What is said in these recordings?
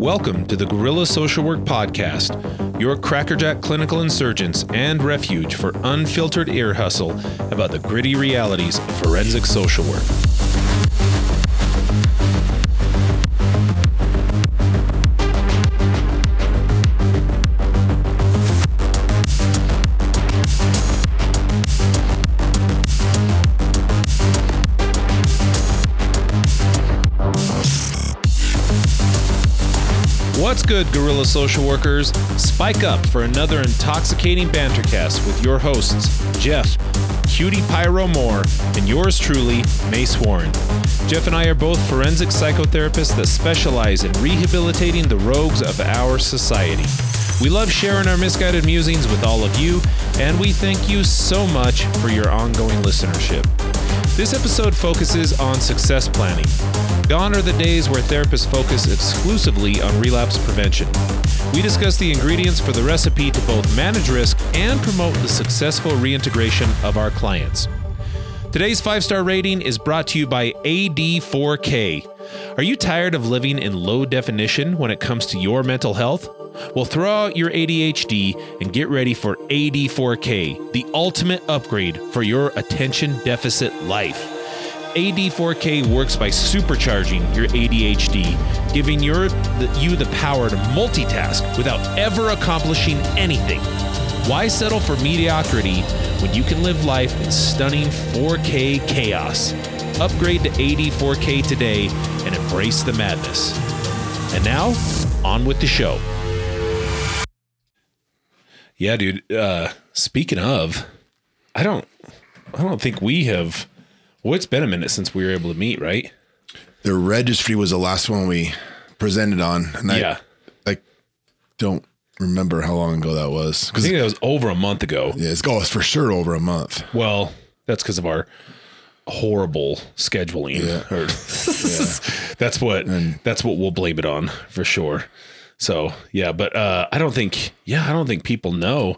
Welcome to the Guerrilla Social Work Podcast, your crackerjack clinical insurgents and refuge for unfiltered ear hustle about the gritty realities of forensic social work. What's good, Guerrilla Social Workers? Spike up for another intoxicating bantercast with your hosts, Jeff, Cutie Pyro Moore, and yours truly, Mace Warren. Jeff and I are both forensic psychotherapists that specialize in rehabilitating the rogues of our society. We love sharing our misguided musings with all of you, and we thank you so much for your ongoing listenership. This episode focuses on success planning. Gone are the days where therapists focus exclusively on relapse prevention. We discuss the ingredients for the recipe to both manage risk and promote the successful reintegration of our clients. Today's 5-star rating is brought to you by AD4K. Are you tired of living in low definition when it comes to your mental health? Well, throw out your ADHD and get ready for AD4K, the ultimate upgrade for your attention deficit life. AD4K works by supercharging your ADHD, giving you the power to multitask without ever accomplishing anything. Why settle for mediocrity when you can live life in stunning 4K chaos? Upgrade to AD4K today and embrace the madness. And now, on with the show. Yeah, dude. Speaking of, I don't think we have. Well, it's been a minute since we were able to meet, right? The registry was the last one we presented on. And I don't remember how long ago that was. I think it was over a month ago. Yeah, it's for sure over a month. Well, that's because of our horrible scheduling. Yeah. That's what we'll blame it on for sure. So yeah, but I don't think people know.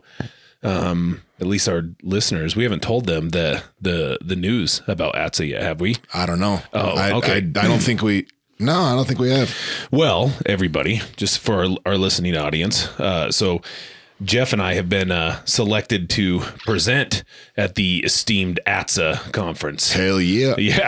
At least our listeners, we haven't told them the news about ATSA yet, have we? I don't know. Oh, okay. I don't think we. No, I don't think we have. Well, everybody, just for our listening audience. So Jeff and I have been selected to present at the esteemed ATSA conference. Hell yeah. Yeah.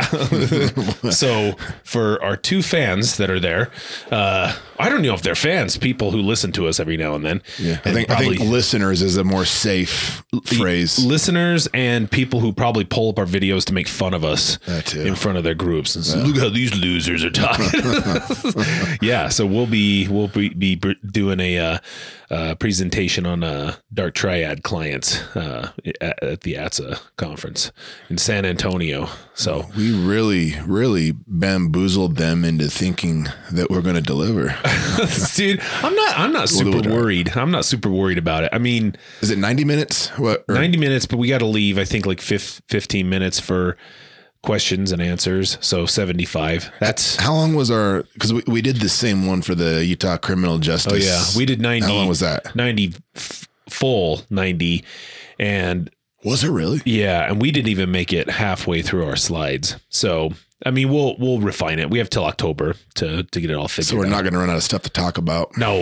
So for our two fans that are there, I don't know if they're fans, people who listen to us every now and then. Yeah. I think listeners is a more safe phrase. Listeners and people who probably pull up our videos to make fun of us in front of their groups and say, look how these losers are talking. Yeah. So we'll be doing a presentation on Dark Triad clients at the ATSA conference in San Antonio. So we really bamboozled them into thinking that we're going to deliver. Dude, I'm not super worried. I'm not super worried about it. I mean, is it 90 minutes? 90 minutes, but we got to leave, I think, like 15 minutes for questions and answers. So 75. That's how long was because we did the same one for the Utah Criminal Justice. Oh yeah. We did 90. How long was that? 90 full 90. And was it really? Yeah. And we didn't even make it halfway through our slides. So, I mean, we'll refine it. We have till October to get it all figured out. So we're not going to run out of stuff to talk about. No.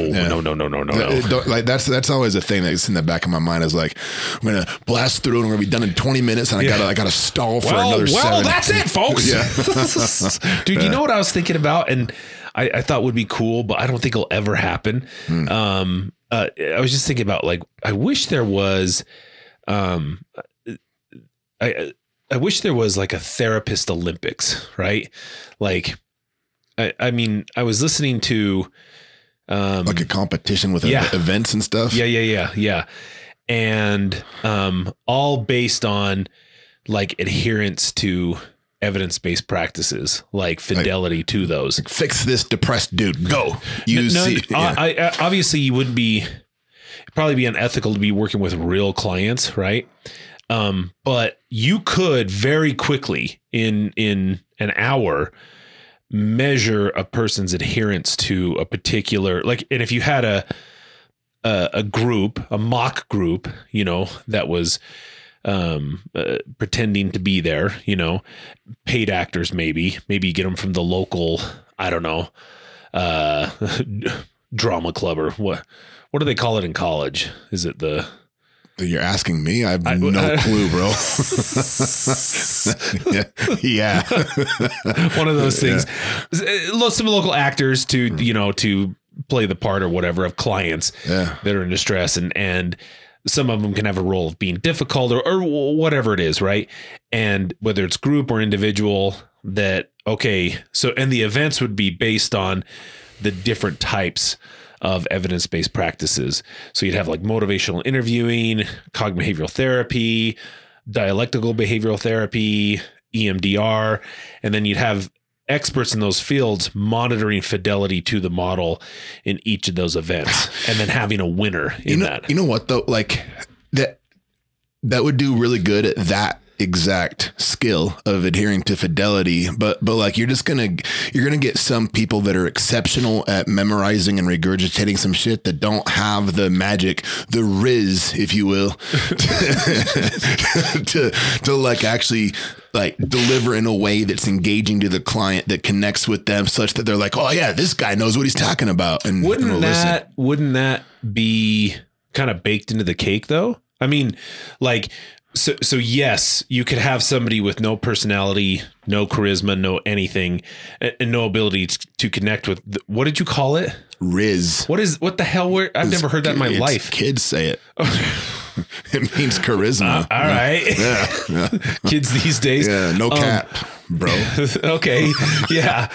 Like that's always a thing that's in the back of my mind is like, I'm going to blast through and we're going to be done in 20 minutes and I got to stall for another 7. Well, that's it, folks. Yeah. Dude, you know what I was thinking about? And I thought would be cool, but I don't think it'll ever happen. I was just thinking about like, I wish there was, I wish there was like a therapist Olympics, right? Like, I mean, I was listening to, like a competition with events and stuff. Yeah. And, all based on like adherence to evidence-based practices, like fidelity to those. Fix this depressed dude. Go. Obviously you wouldn't it'd probably be unethical to be working with real clients, right? But you could very quickly in an hour measure a person's adherence to a particular, like, and if you had a group, a mock group, that was pretending to be there, paid actors, maybe you get them from the local, I don't know, drama club or what do they call it in college? Is it the... You're asking me? I have no clue, bro. yeah. One of those things. Some local actors to play the part or whatever of clients that are in distress, and some of them can have a role of being difficult or whatever it is, right? And whether it's group or individual, and the events would be based on the different types of evidence-based practices. So you'd have like motivational interviewing, cognitive behavioral therapy, dialectical behavioral therapy, EMDR, and then you'd have experts in those fields monitoring fidelity to the model in each of those events, and then having a winner in that. You know what though? Like that would do really good at that exact skill of adhering to fidelity, but like you're gonna get some people that are exceptional at memorizing and regurgitating some shit that don't have the magic, the riz, if you will, to like actually like deliver in a way that's engaging to the client, that connects with them such that they're like, oh yeah, this guy knows what he's talking about. And wouldn't that be kind of baked into the cake though? I mean, like, So yes, you could have somebody with no personality, no charisma, no anything, and no ability to connect with. What did you call it? Riz. What the hell? I've never heard that in my life. Kids say it. It means charisma. All right. Yeah. Kids these days. Yeah. No cap, bro. Okay. Yeah.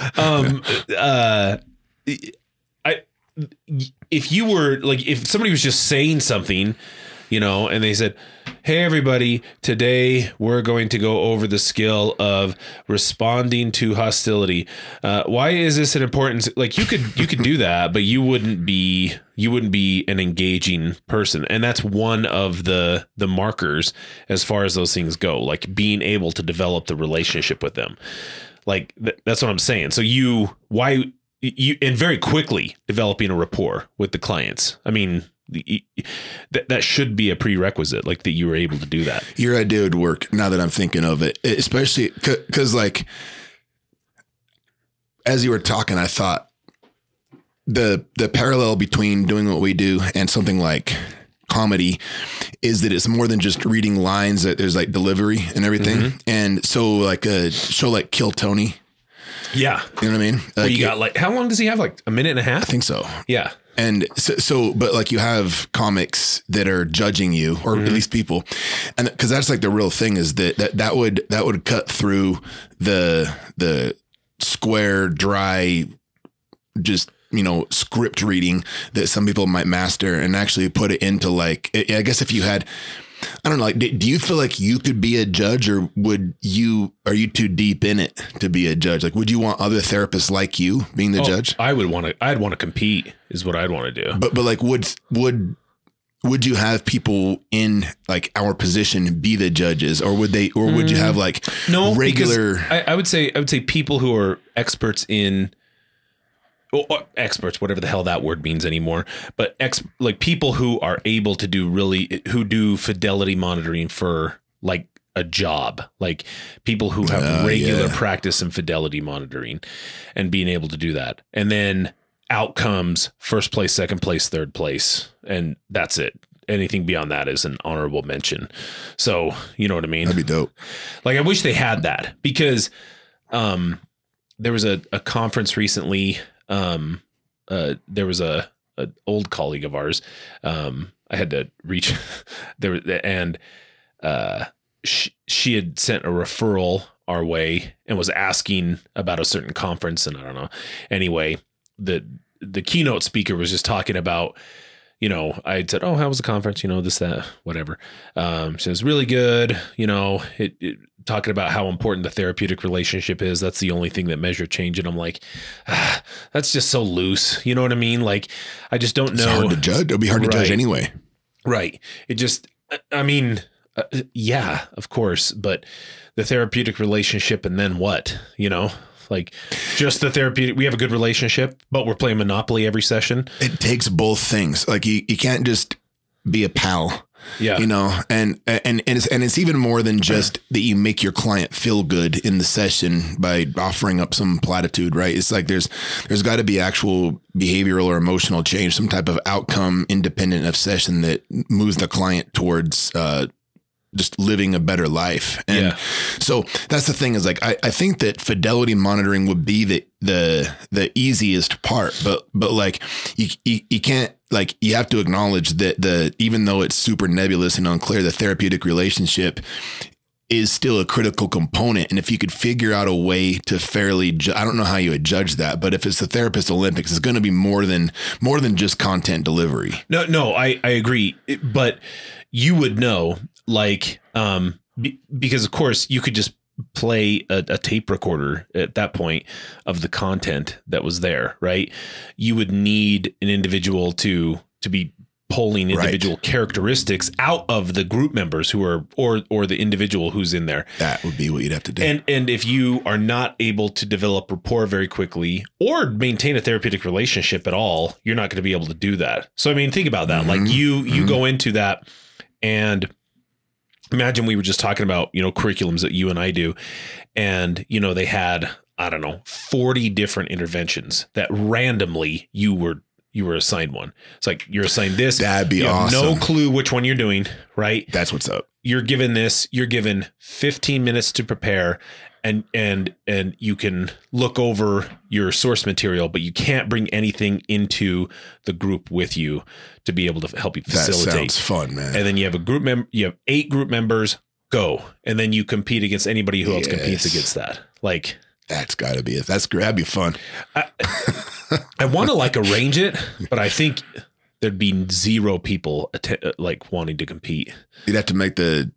If somebody was just saying something, and they said, hey, everybody, today we're going to go over the skill of responding to hostility. Why is this an important? Like you could do that, but you wouldn't be an engaging person. And that's one of the markers as far as those things go, like being able to develop the relationship with them. Like that's what I'm saying. So and very quickly developing a rapport with the clients. I mean, that should be a prerequisite, like that you were able to do that. Your idea would work now that I'm thinking of it, especially because like as you were talking, I thought the parallel between doing what we do and something like comedy is that it's more than just reading lines, that there's like delivery and everything. Mm-hmm. And so like a show like Kill Tony. Yeah. You know what I mean? Like, you got like, how long does he have? Like a minute and a half? I think so. Yeah. And so, but like you have comics that are judging you, or at least people. And cause that's like the real thing is that would cut through the square, dry, just, script reading that some people might master and actually put it into like, I guess if you had, I don't know, like, do you feel like you could be a judge, or are you too deep in it to be a judge? Like, would you want other therapists like you being the judge? I'd want to compete is what I'd want to do. But like, would you have people in like our position be the judges, or would you have like regular? I would say people who are experts in, experts, whatever the hell that word means anymore, but like people who are able to who do fidelity monitoring for like a job, like people who have regular practice in fidelity monitoring and being able to do that. And then outcomes, first place, second place, third place. And that's it. Anything beyond that is an honorable mention. So, you know what I mean? That'd be dope. Like, I wish they had that, because there was a conference recently. There was a old colleague of ours. I had to reach there, and she had sent a referral our way and was asking about a certain conference, and I don't know. Anyway, the keynote speaker was just talking about, I had said, oh, how was the conference? This, that, whatever. She was really good. It talking about how important the therapeutic relationship is. That's the only thing that measure change. And I'm like, that's just so loose. You know what I mean? Like, I just don't know. It's hard to judge. It'll be hard to judge anyway. Right. It just, I mean, yeah, of course. But the therapeutic relationship, and then what, like just the therapeutic, we have a good relationship, but we're playing Monopoly every session. It takes both things. Like you can't just be a pal Yeah. You know, and it's even more than just that you make your client feel good in the session by offering up some platitude, right? It's like there's got to be actual behavioral or emotional change, some type of outcome independent of session that moves the client towards just living a better life. And so that's the thing is like, I think that fidelity monitoring would be the easiest part, but like you can't, like, you have to acknowledge that even though it's super nebulous and unclear, the therapeutic relationship is still a critical component. And if you could figure out a way to fairly, I don't know how you would judge that, but if it's the Therapist Olympics, it's going to be more than just content delivery. No, I agree. But you would know, like, because of course you could just play a tape recorder at that point of the content that was there, right? You would need an individual to be pulling individual characteristics out of the group members who are, or the individual who's in there. That would be what you'd have to do. And if you are not able to develop rapport very quickly or maintain a therapeutic relationship at all, you're not going to be able to do that. So, I mean, think about that. Like you go into that, and imagine we were just talking about, you know, curriculums that you and I do. And, you know, they had, I don't know, 40 different interventions that randomly you were assigned one. It's like, you're assigned this. That'd be you have awesome. no clue which one you're doing, right? That's what's up. You're given this, you're given 15 minutes to prepare, and you can look over your source material, but you can't bring anything into the group with you to be able to help you facilitate. That sounds fun, man. And then you have you have 8 group members, go. And then you compete against anybody who else competes against that. Like, that's gotta be it. That'd be fun. I want to like arrange it, but I think there'd be 0 people like wanting to compete. You'd have to make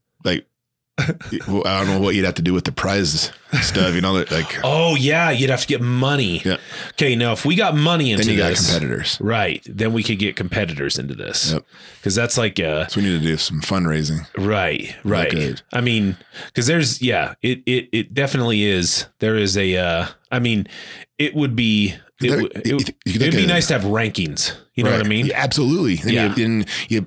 I don't know what you'd have to do with the prize stuff, you know, like, oh yeah, you'd have to get money. Yeah. Okay. Now, if we got money into then you this, got competitors, right? Then we could get competitors into this. Yep. Cause that's like, so we need to do some fundraising. Right. Okay. I mean, cause there's, it definitely is. There is I mean, it would be, it would be nice to have rankings. You know what I mean? Yeah, absolutely. And you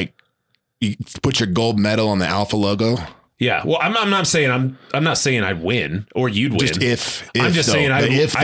put your gold medal on the Alpha logo. Yeah. Well, I'm not saying I'm not saying I'd win or you'd win. Just if I'm just though, saying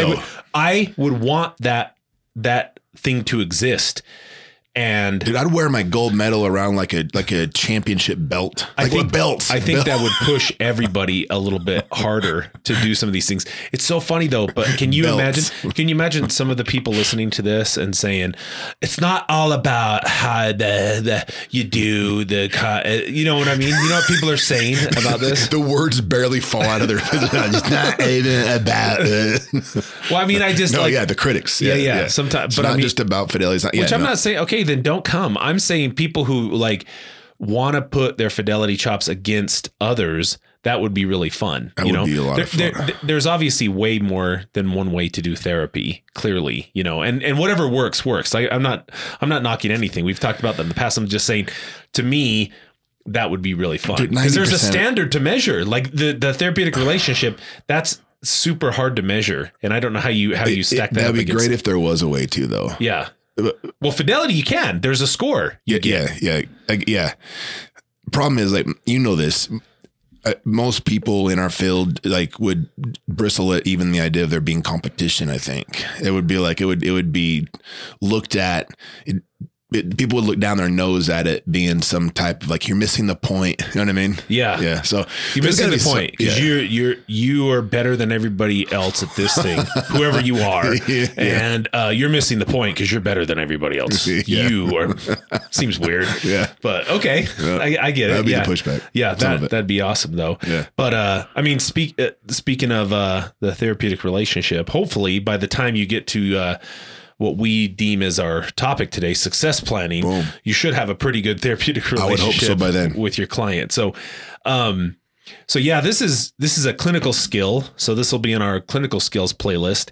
I would want that thing to exist. And dude, I'd wear my gold medal around like a championship belt. I think belts. that would push everybody a little bit harder to do some of these things. It's so funny though, but can you imagine some of the people listening to this and saying, it's not all about how you do you know what I mean? You know what people are saying about this? The words barely fall out of their it's not even about Well, I mean, the critics. Yeah. Sometimes, but not just about fidelity. It's not, which I'm not saying, okay, then don't come. I'm saying people who like want to put their fidelity chops against others. That would be really fun. That would be a lot of fun. There's obviously way more than one way to do therapy, clearly, you know, and whatever works. I'm not knocking anything. We've talked about that in the past. I'm just saying, to me, that would be really fun because there's a standard to measure, like the therapeutic relationship. That's super hard to measure. And I don't know how you stack that. That'd be great if there was a way to, though. Yeah. Well, fidelity, you can. There's a score. Yeah. Problem is, like, you know this. Most people in our field like would bristle at even the idea of there being competition. I think it would be like it would be looked at. People would look down their nose at it being some type of like, you're missing the point. You know what I mean? Yeah. Yeah. So you're missing the point because you are better than everybody else at this thing, whoever you are. And you're missing the point because you're better than everybody else. You are, seems weird. Yeah. But okay. I get it. That'd be the pushback. Yeah. That'd be awesome though. Yeah. But I mean, speaking of the therapeutic relationship, hopefully by the time you get to what we deem as our topic today, success planning, boom, you should have a pretty good therapeutic relationship I would hope so by then. With your client. So yeah, this is a clinical skill. So this will be in our clinical skills playlist.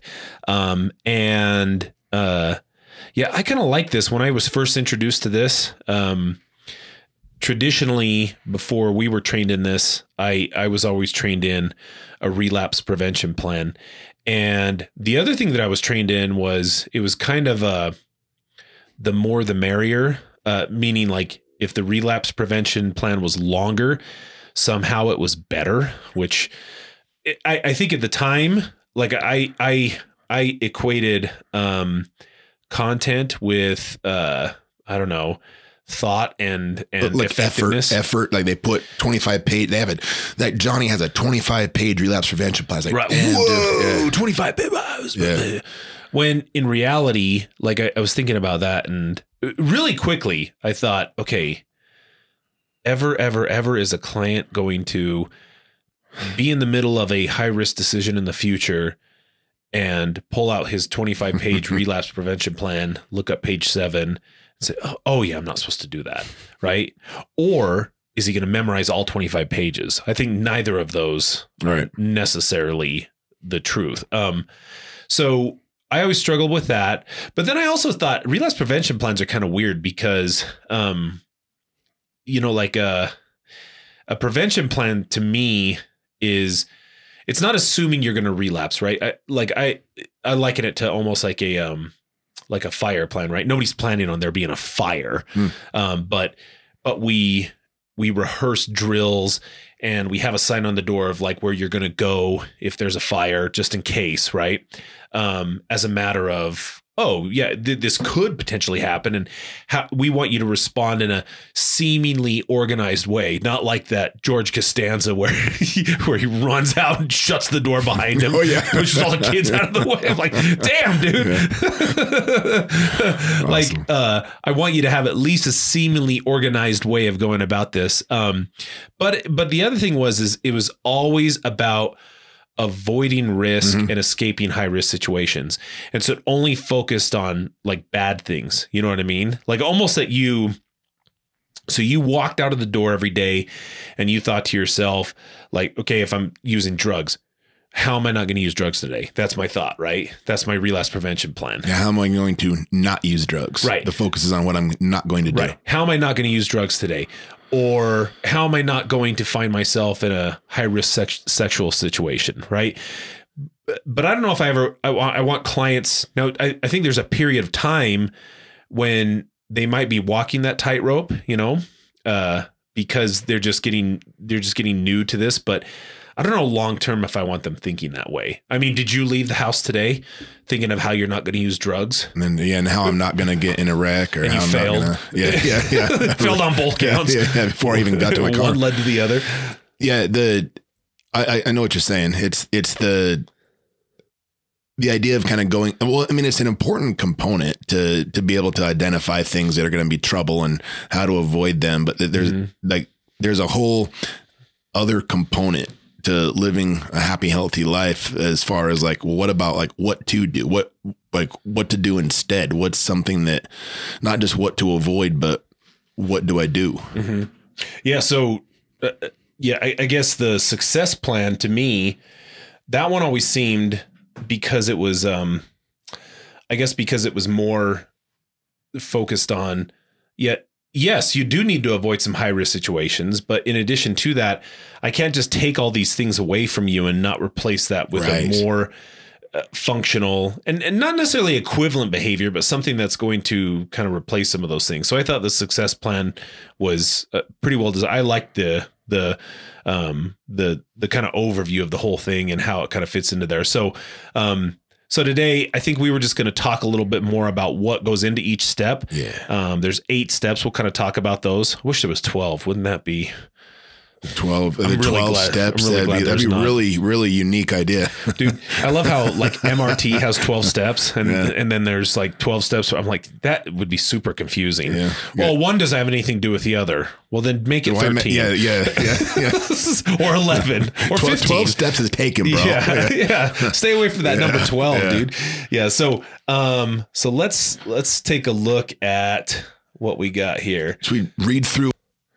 Yeah, I kind of like this. When I was first introduced to this, traditionally before we were trained in this, I was always trained in a relapse prevention plan. And the other thing that I was trained in was, it was kind of the more the merrier, meaning like if the relapse prevention plan was longer, somehow it was better, which I think at the time, like I equated content with I don't know, thought and like effectiveness. effort. Like they put 25 page. They have it. Like Johnny has a 25 page relapse prevention plan. It's like, Right. whoa, 25 pages. Yeah. When in reality, like I was thinking about that, and really quickly, I thought, okay, ever is a client going to be in the middle of a high risk decision in the future and pull out his 25 page relapse prevention plan, look up page 7 and say, oh yeah, I'm not supposed to do that. Right. Or is he going to memorize all 25 pages? I think neither of those are necessarily the truth. So I always struggled with that. But then I also thought relapse prevention plans are kind of weird because, like a prevention plan to me is, it's not assuming you're going to relapse, right? I liken it to almost like a fire plan, right? Nobody's planning on there being a fire. But we rehearse drills and we have a sign on the door of like where you're going to go if there's a fire, just in case, right? As a matter of, oh yeah, this could potentially happen. And we want you to respond in a seemingly organized way, not like that George Costanza where he runs out and shuts the door behind him, pushes all the kids out of the way. I'm like, damn, dude. Like, I want you to have at least a seemingly organized way of going about this. But the other thing is it was always about avoiding risk and escaping high risk situations. And so it only focused on like bad things. You know what I mean? Like almost that you walked out of the door every day and you thought to yourself, like, okay, if I'm using drugs, how am I not going to use drugs today? That's my thought, right? That's my relapse prevention plan. Yeah, how am I going to not use drugs? Right. The focus is on what I'm not going to do. Right. How am I not going to use drugs today? Or how am I not going to find myself in a high risk sexual situation? Right. But I don't know if I want clients. Now, I think there's a period of time when they might be walking that tightrope, because they're just getting new to this. But I don't know long term if I want them thinking that way. I mean, did you leave the house today thinking of how you're not going to use drugs? And then, and how I'm not going to get in a wreck, or and how I'm failed. not gonna, failed on both counts. Yeah, before I even got to my car. One led to the other. Yeah, I know what you're saying. It's the idea of kind of going. Well, I mean, it's an important component to be able to identify things that are going to be trouble and how to avoid them. But there's a whole other component to living a happy, healthy life, as far as like, what about like what to do, what to do instead? What's something that, not just what to avoid, but what do I do? Mm-hmm. Yeah. So, I guess the success plan to me, that one always seemed, because it was, because it was more focused on, yes, you do need to avoid some high risk situations, but in addition to that, I can't just take all these things away from you and not replace that with a more functional and not necessarily equivalent behavior, but something that's going to kind of replace some of those things. So I thought the success plan was pretty well designed. I liked the kind of overview of the whole thing and how it kind of fits into there. So today, I think we were just going to talk a little bit more about what goes into each step. Yeah. There's 8 steps. We'll kind of talk about those. I wish there was 12. Wouldn't that be 12? The 12 steps. That'd be really, really unique idea. Dude, I love how like MRT has 12 steps and then there's like 12 steps. I'm like, that would be super confusing. Yeah. Well, one doesn't have anything to do with the other. Well, then make it 13. Or 11 or 15. 12 steps is taken, bro. Yeah. Stay away from that number 12, dude. Yeah. So let's take a look at what we got here. Should we read through?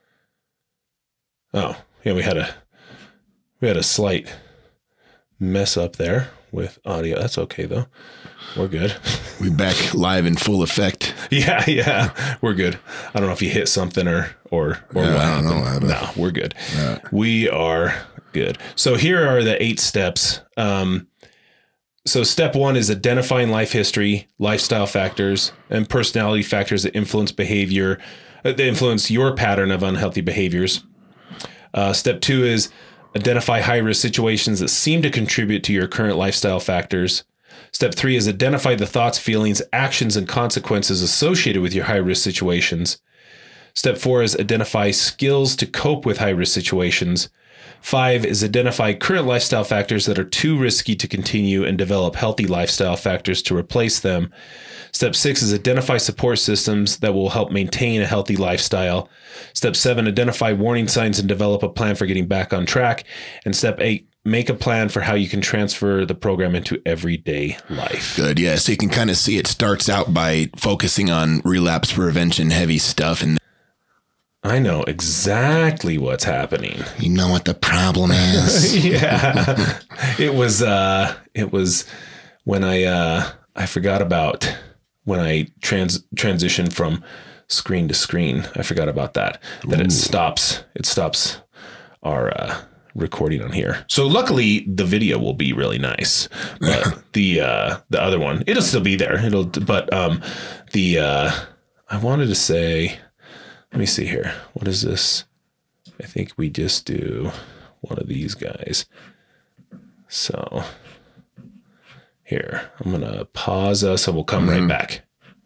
Oh, yeah, we had a slight mess up there with audio. That's okay though. We're good. We back live in full effect. Yeah. We're good. I don't know if you hit something or what happened. No, we're good. We are good. So here are the 8 steps. So step 1 is identifying life history, lifestyle factors, and personality factors that influence behavior, that influence your pattern of unhealthy behaviors. Step 2 is identify high-risk situations that seem to contribute to your current lifestyle factors. Step 3 is identify the thoughts, feelings, actions, and consequences associated with your high-risk situations. Step 4 is identify skills to cope with high-risk situations. 5 is identify current lifestyle factors that are too risky to continue and develop healthy lifestyle factors to replace them. Step 6 is identify support systems that will help maintain a healthy lifestyle. Step 7, identify warning signs and develop a plan for getting back on track. And step 8, make a plan for how you can transfer the program into everyday life. Good. Yeah. So you can kind of see it starts out by focusing on relapse prevention, heavy stuff. And I know exactly what's happening. you know what the problem is. Yeah. It was when I forgot about when I transitioned from screen to screen. I forgot about that. That it stops our recording on here. So luckily the video will be really nice. But the other one, it'll still be there. I wanted to say, let me see here. What is this? I think we just do one of these guys. So here, I'm going to pause us and we'll come right back.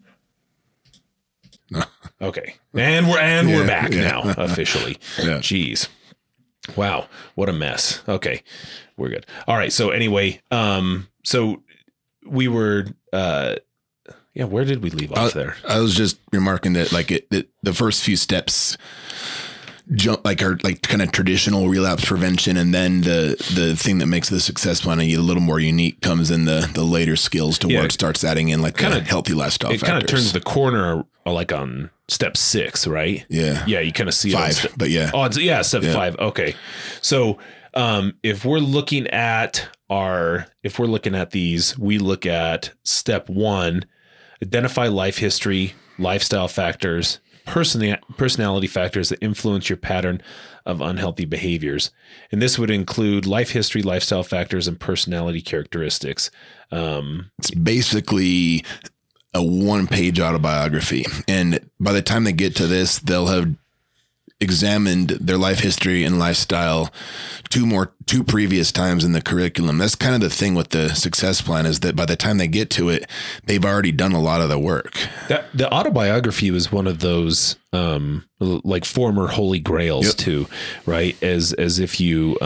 Okay. And we're back now officially. Yeah. Jeez. Wow. What a mess. Okay. We're good. All right. So anyway, so we were, where did we leave off there? I was just remarking that the first few steps are kind of traditional relapse prevention, and then the thing that makes the success plan a little more unique comes in the later skills to where it starts adding in kind of healthy lifestyle factors. It kind of turns the corner like on step 6, right? Yeah. Yeah. You kind of see 5, but yeah. Oh, step 5. Okay. So if we're looking at these, we look at step 1, identify life history, lifestyle factors, personality factors that influence your pattern of unhealthy behaviors. And this would include life history, lifestyle factors, and personality characteristics. It's basically a 1-page autobiography. And by the time they get to this, they'll have examined their life history and lifestyle two previous times in the curriculum. That's kind of the thing with the success plan, is that by the time they get to it, they've already done a lot of the work. The autobiography was one of those like former holy grails too, right? As if you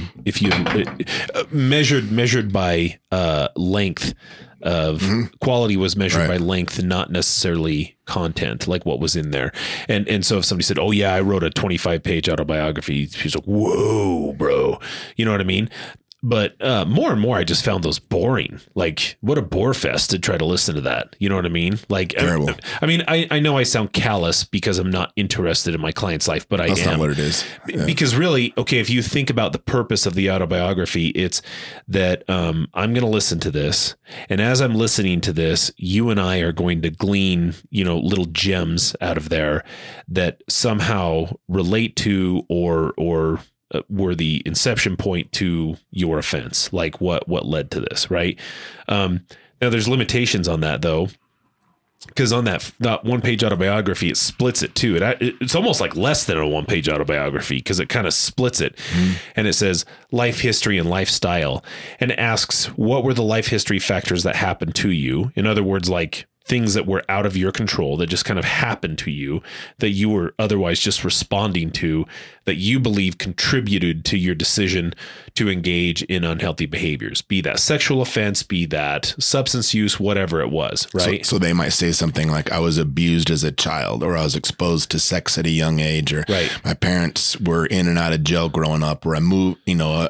measured by length of quality was measured by length, not necessarily content, like what was in there. And so if somebody said, oh yeah, I wrote a 25-page autobiography, she's like, whoa, bro. You know what I mean? But more and more, I just found those boring. Like, what a bore fest to try to listen to that. You know what I mean? Like, terrible. I mean, I know I sound callous because I'm not interested in my client's life, but That's not what it is. Yeah. Because really, okay, if you think about the purpose of the autobiography, it's that I'm going to listen to this. And as I'm listening to this, you and I are going to glean, little gems out of there that somehow relate to or were the inception point to your offense, like what led to this, right? Now there's limitations on that though, because on that 1-page autobiography, it splits it too. It's almost like less than a 1-page autobiography because it kind of splits it. And it says life history and lifestyle, and it asks, what were the life history factors that happened to you? In other words, like things that were out of your control that just kind of happened to you that you were otherwise just responding to, that you believe contributed to your decision to engage in unhealthy behaviors, be that sexual offense, be that substance use, whatever it was, right? So they might say something like, I was abused as a child, or I was exposed to sex at a young age, or my parents were in and out of jail growing up, or I moved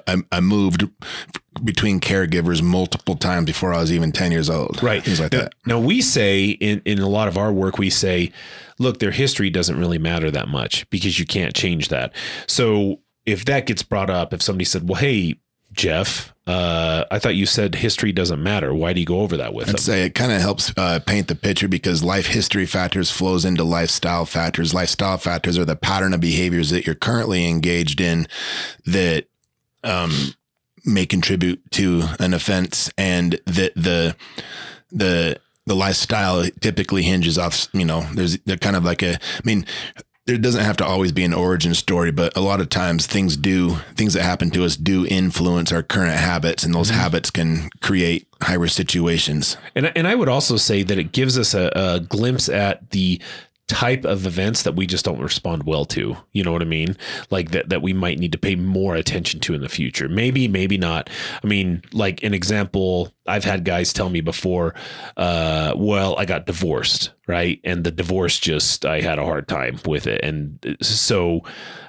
between caregivers multiple times before I was even 10 years old. Right. Things like that. Now we say in a lot of our work, we say, look, their history doesn't really matter that much because you can't change that. So if that gets brought up, if somebody said, well, hey, Jeff, I thought you said history doesn't matter. Why do you go over that with them? I'd say it kind of helps paint the picture, because life history factors flows into lifestyle factors. Lifestyle factors are the pattern of behaviors that you're currently engaged in that may contribute to an offense, and that the lifestyle typically hinges off, they're kind of like there doesn't have to always be an origin story, but a lot of times things that happen to us do influence our current habits, and those habits can create high risk situations. And I would also say that it gives us a glimpse at the type of events that we just don't respond well to. You know what I mean? Like that we might need to pay more attention to in the future. Maybe not. I mean, like an example, I've had guys tell me before, well, I got divorced, right? And the divorce I had a hard time with it. And so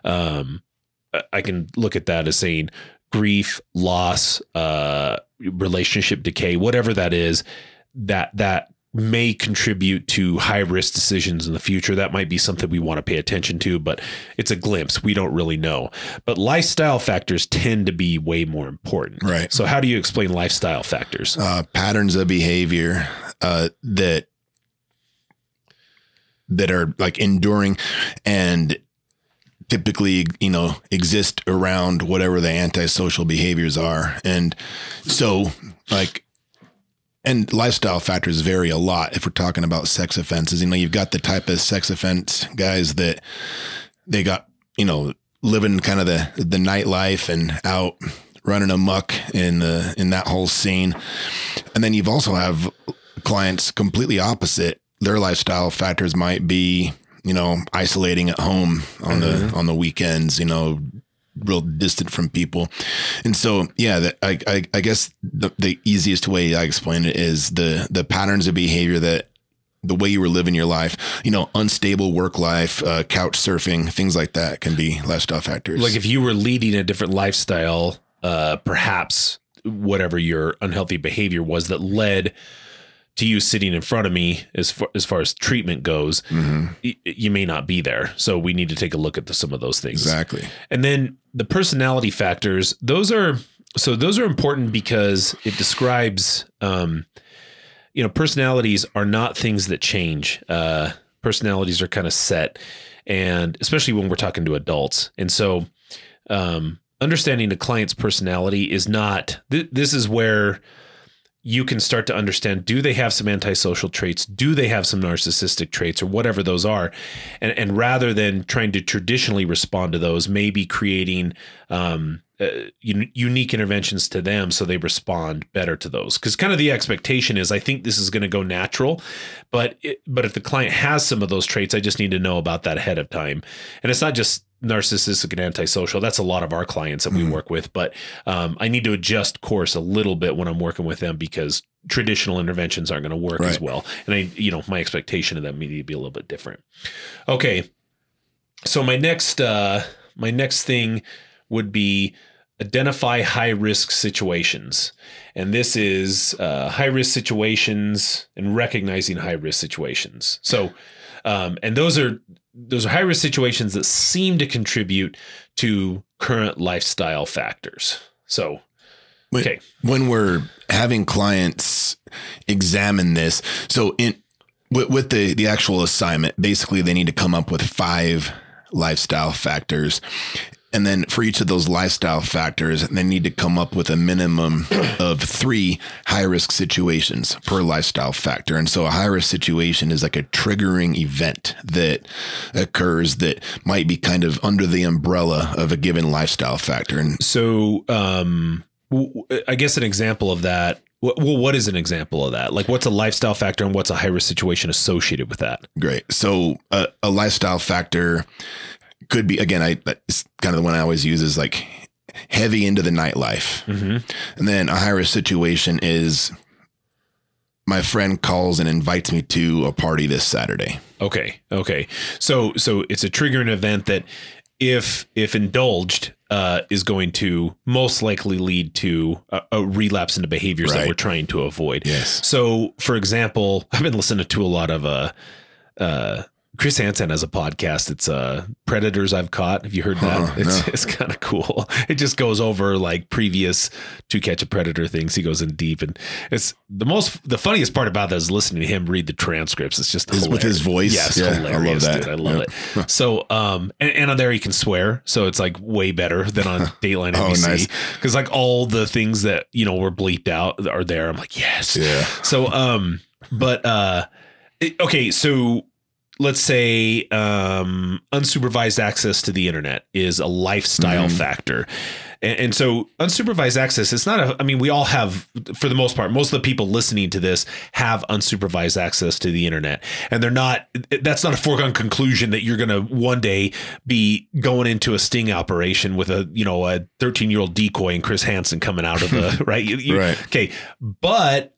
I can look at that as saying grief, loss, relationship decay, whatever that is, that may contribute to high risk decisions in the future. That might be something we want to pay attention to, but it's a glimpse. We don't really know. But lifestyle factors tend to be way more important. Right. So how do you explain lifestyle factors? Patterns of behavior that are like enduring and typically, exist around whatever the antisocial behaviors are. And so and lifestyle factors vary a lot if we're talking about sex offenses. You've got the type of sex offense guys that they got, living kind of the nightlife and out running amok in that whole scene. And then you've also have clients completely opposite. Their lifestyle factors might be, isolating at home on the weekends, real distant from people. And so, yeah, I guess the easiest way I explain it is the patterns of behavior, that the way you were living your life, unstable work life, couch surfing, things like that can be lifestyle factors. Like if you were leading a different lifestyle, perhaps whatever your unhealthy behavior was that led to you sitting in front of me as far as treatment goes, you may not be there. So we need to take a look at some of those things. Exactly. And then the personality factors, those are important because it describes, personalities are not things that change. Personalities are kind of set, and especially when we're talking to adults. And so, understanding the client's personality is not, this is where you can start to understand, do they have some antisocial traits? Do they have some narcissistic traits, or whatever those are? And rather than trying to traditionally respond to those, maybe creating unique interventions to them so they respond better to those. Because kind of the expectation is, I think this is going to go natural, but if the client has some of those traits, I just need to know about that ahead of time. And it's not just narcissistic and antisocial. That's a lot of our clients that we work with, but I need to adjust course a little bit when I'm working with them, because traditional interventions aren't going to work as well. And my expectation of them may be a little bit different. Okay. So my next thing would be identify high risk situations. And this is high risk situations and recognizing high risk situations. So, and those are high risk situations that seem to contribute to current lifestyle factors. So, okay. When we're having clients examine this, so with the actual assignment, basically they need to come up with 5 lifestyle factors. And then for each of those lifestyle factors, they need to come up with a minimum of 3 high-risk situations per lifestyle factor. And so a high-risk situation is like a triggering event that occurs that might be kind of under the umbrella of a given lifestyle factor. And so I guess an example of that, what is an example of that? Like, what's a lifestyle factor and what's a high-risk situation associated with that? Great. So a lifestyle factor could be, again, it's kind of the one I always use, is like heavy into the nightlife. And then a high risk situation is my friend calls and invites me to a party this Saturday. Okay. So it's a triggering event that if indulged, is going to most likely lead to a relapse into behaviors that we're trying to avoid. Yes. So for example, I've been listening to a lot of, Chris Hansen has a podcast. It's Predators I've Caught. Have you heard that? It's kind of cool. It just goes over like previous To Catch a Predator things. He goes in deep, and it's the funniest part about that is listening to him read the transcripts. It's just hilarious. With his voice. Yeah, it's hilarious. I love that. Dude. I love it. So, and on there he can swear. So it's like way better than on Dateline NBC. Nice. Cause like all the things that, were bleeped out are there. I'm like, yes. Yeah. So, okay. So, let's say unsupervised access to the internet is a lifestyle factor. And so unsupervised access, it's not we all have, for the most part, most of the people listening to this have unsupervised access to the internet. And that's not a foregone conclusion that you're going to one day be going into a sting operation with a 13-year-old decoy and Chris Hansen coming out of the, right? Right. Okay. But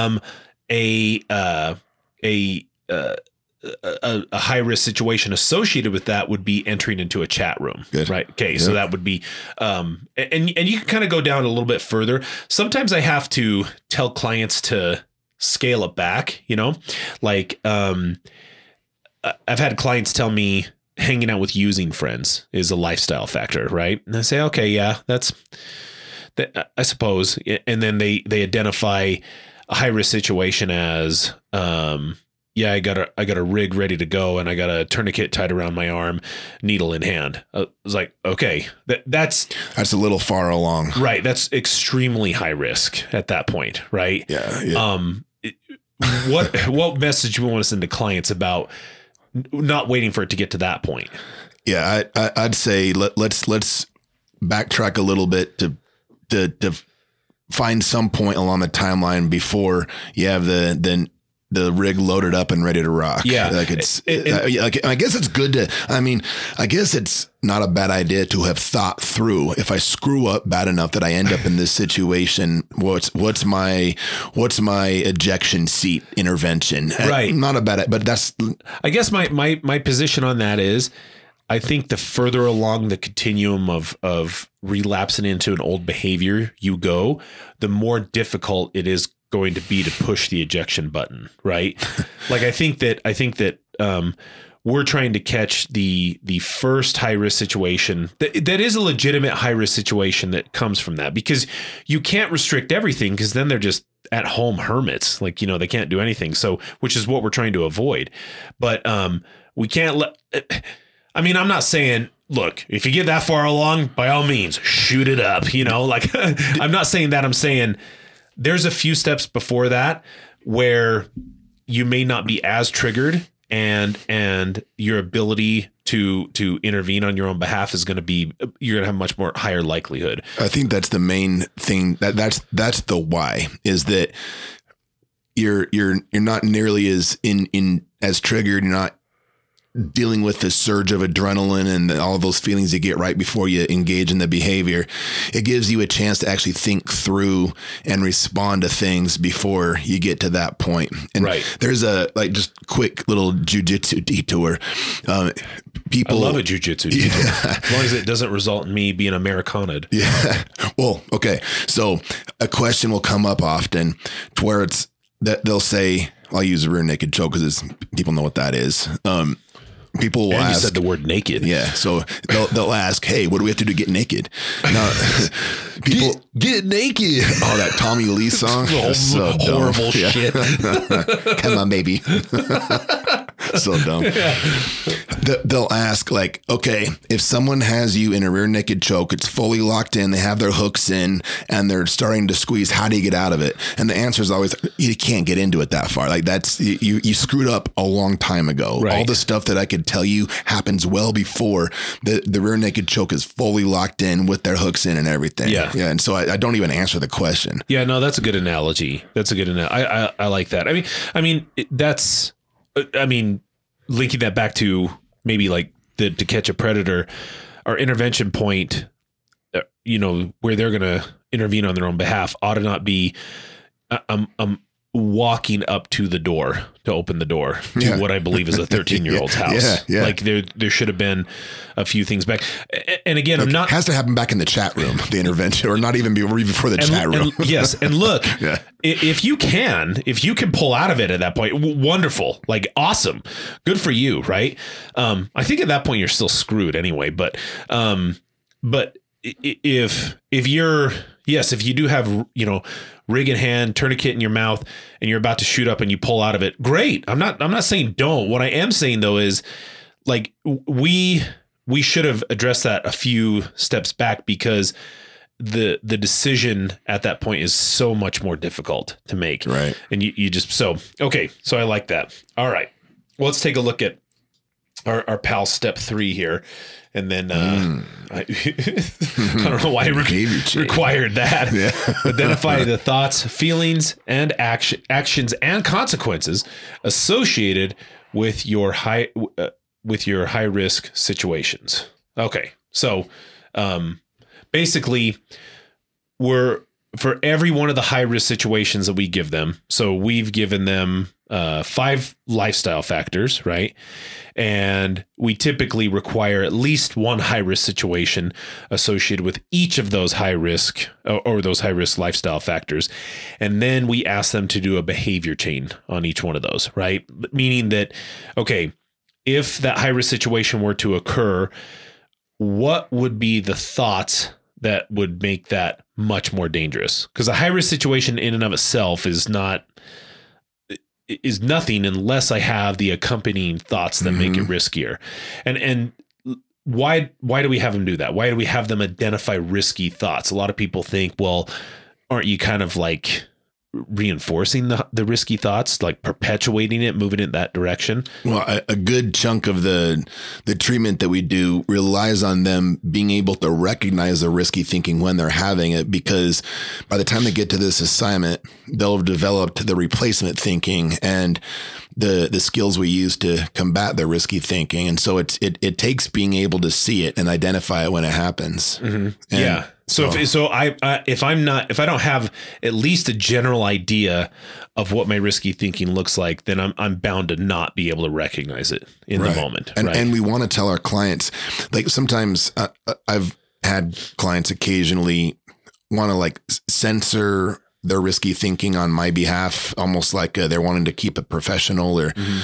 a high risk situation associated with that would be entering into a chat room. Good. Right. Okay. Yeah. So that would be, and you can kind of go down a little bit further. Sometimes I have to tell clients to scale it back, like, I've had clients tell me hanging out with using friends is a lifestyle factor. Right. And I say, okay, yeah, that's that, I suppose. And then they identify a high risk situation as, yeah, I got a rig ready to go, and I got a tourniquet tied around my arm, needle in hand. I was like, okay, that's a little far along, right? That's extremely high risk at that point, right? Yeah. What message do you want to send to clients about not waiting for it to get to that point? Yeah, I'd say let's backtrack a little bit to find some point along the timeline before you have the rig loaded up and ready to rock. Yeah. Like I guess it's good to, I guess it's not a bad idea to have thought through, if I screw up bad enough that I end up in this situation, what's my ejection seat intervention? Right. Not a bad, but that's, I guess my position on that is, I think the further along the continuum of relapsing into an old behavior you go, the more difficult it is going to be to push the ejection button, right? Like I think that we're trying to catch the first high risk situation that is a legitimate high risk situation that comes from that, because you can't restrict everything, because then they're just at home hermits, like they can't do anything. So, which is what we're trying to avoid. But we can't I'm not saying, look, if you get that far along, by all means, shoot it up. Like I'm not saying that. I'm saying there's a few steps before that where you may not be as triggered, and your ability to intervene on your own behalf is going to be, you're going to have much more higher likelihood. I think that's the main thing. That's the why, is that you're not nearly as as triggered. You're not dealing with the surge of adrenaline and all those feelings you get right before you engage in the behavior. It gives you a chance to actually think through and respond to things before you get to that point. And right. There's a just quick little jujitsu detour. People, I love a jujitsu detour, as long as it doesn't result in me being Americana'd. Yeah. Well, okay. So a question will come up often to where it's that they'll say, I'll use a rear naked choke because people know what that is. People will ask. You said the word naked. Yeah. So they'll ask, hey, what do we have to do to get naked? Now, people get naked. Oh, that Tommy Lee song. So horrible shit. Come on, baby. So dumb. Yeah. They'll ask like, okay, if someone has you in a rear naked choke, it's fully locked in, they have their hooks in and they're starting to squeeze, how do you get out of it? And the answer is always, you can't get into it that far. Like that's, you screwed up a long time ago. Right. All the stuff that I could tell you happens well before the rear naked choke is fully locked in with their hooks in and everything. Yeah. Yeah. And so I don't even answer the question. Yeah, no, that's a good analogy. I like that. Linking that back to maybe like To Catch a Predator, our intervention point, where they're going to intervene on their own behalf ought to not be, walking up to the door to open the door to what I believe is a 13-year-old's house. Yeah. Like there should have been a few things back. And again, I'm not. It has to happen back in the chat room, the intervention, or not even before the chat room. Yes. And look, if you can pull out of it at that point, wonderful, like awesome, good for you. Right. I think at that point you're still screwed anyway, but if you do have, rig in hand, tourniquet in your mouth, and you're about to shoot up and you pull out of it, great. I'm not saying don't. What I am saying though is like we should have addressed that a few steps back, because the decision at that point is so much more difficult to make. Right. And you just, so I like that. All right. Well, let's take a look at our pal step 3 here. And then I don't know why it required that. Yeah. Identify the thoughts, feelings, and actions and consequences associated with your high risk situations. Okay, so basically, for every one of the high risk situations that we give them, so we've given them 5 lifestyle factors, right? And we typically require at least one high risk situation associated with each of those high risk or those high risk lifestyle factors. And then we ask them to do a behavior chain on each one of those, right? Meaning that, okay, if that high risk situation were to occur, what would be the thoughts that would make that much more dangerous? Because a high risk situation in and of itself is nothing unless I have the accompanying thoughts that make it riskier. And why do we have them do that? Why do we have them identify risky thoughts? A lot of people think, well, aren't you kind of like reinforcing the risky thoughts, like perpetuating it, moving it that direction? Well, a good chunk of the treatment that we do relies on them being able to recognize the risky thinking when they're having it, because by the time they get to this assignment, they'll have developed the replacement thinking and the skills we use to combat their risky thinking. And so it takes being able to see it and identify it when it happens. Mm-hmm. Yeah. So if I don't have at least a general idea of what my risky thinking looks like, then I'm bound to not be able to recognize it in the moment. And we want to tell our clients, like sometimes I've had clients occasionally want to like censor their risky thinking on my behalf, almost like they're wanting to keep it professional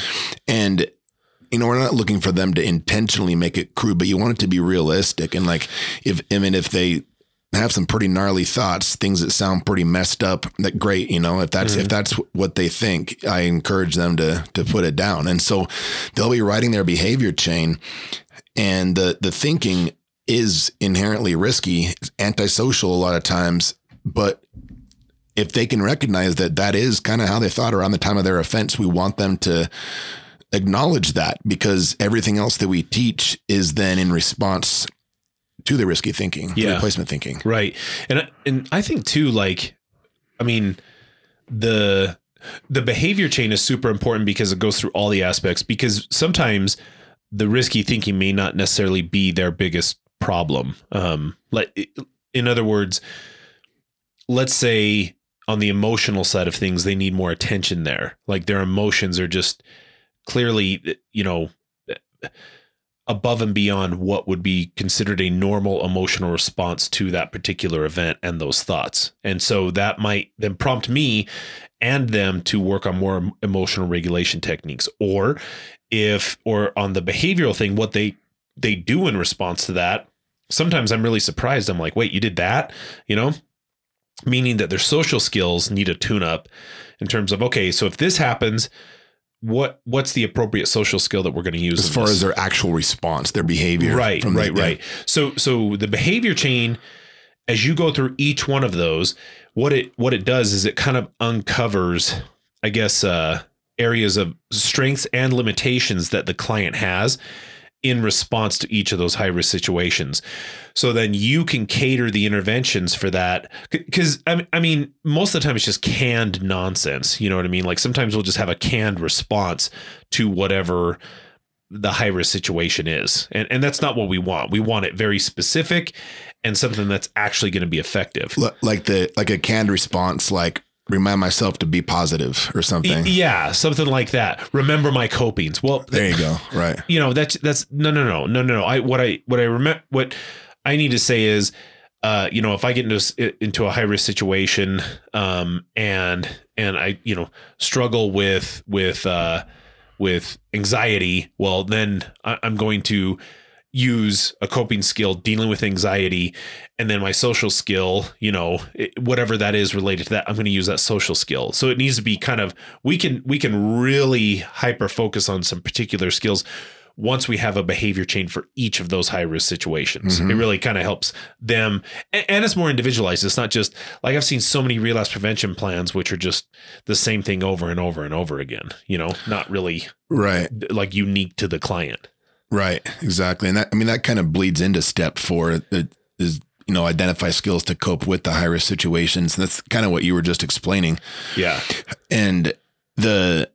and we're not looking for them to intentionally make it crude, but you want it to be realistic. And like, if they have some pretty gnarly thoughts, things that sound pretty messed up, that great. If that's what they think, I encourage them to put it down. And so they'll be writing their behavior chain, and the thinking is inherently risky, antisocial a lot of times. But if they can recognize that is kind of how they thought around the time of their offense, we want them to acknowledge that, because everything else that we teach is then in response to the risky thinking, the replacement thinking. Right. And I think too, like, I mean, the behavior chain is super important because it goes through all the aspects, because sometimes the risky thinking may not necessarily be their biggest problem. Like, in other words, let's say on the emotional side of things, they need more attention there. Like their emotions are just clearly, above and beyond what would be considered a normal emotional response to that particular event and those thoughts. And so that might then prompt me and them to work on more emotional regulation techniques, or on the behavioral thing, what they do in response to that. Sometimes I'm really surprised. I'm like, wait, you did that, meaning that their social skills need a tune up in terms of, okay, so if this happens, what's the appropriate social skill that we're going to use as far as their actual response, their behavior? Right. So the behavior chain, as you go through each one of those, what it does is it kind of uncovers, I guess, areas of strengths and limitations that the client has in response to each of those high risk situations. So then you can cater the interventions for that. Because I mean, most of the time it's just canned nonsense. You know what I mean? Like sometimes we'll just have a canned response to whatever the high risk situation is. And that's not what we want. We want it very specific and something that's actually going to be effective. Like a canned response, like, remind myself to be positive or something. Yeah, something like that. Remember my copings. Well, there you go. Right. That's no. What I need to say is, if I get into a high risk situation, and I, struggle with anxiety, well, then I'm going to use a coping skill dealing with anxiety, and then my social skill, whatever that is related to that, I'm going to use that social skill. So it needs to be kind of, we can really hyper focus on some particular skills once we have a behavior chain for each of those high risk situations. It really kind of helps them, and it's more individualized. It's not just like, I've seen so many relapse prevention plans, which are just the same thing over and over and over again, not really right, like unique to the client. Right. Exactly. And that kind of bleeds into step 4 is, identify skills to cope with the high risk situations. And that's kind of what you were just explaining. Yeah. And the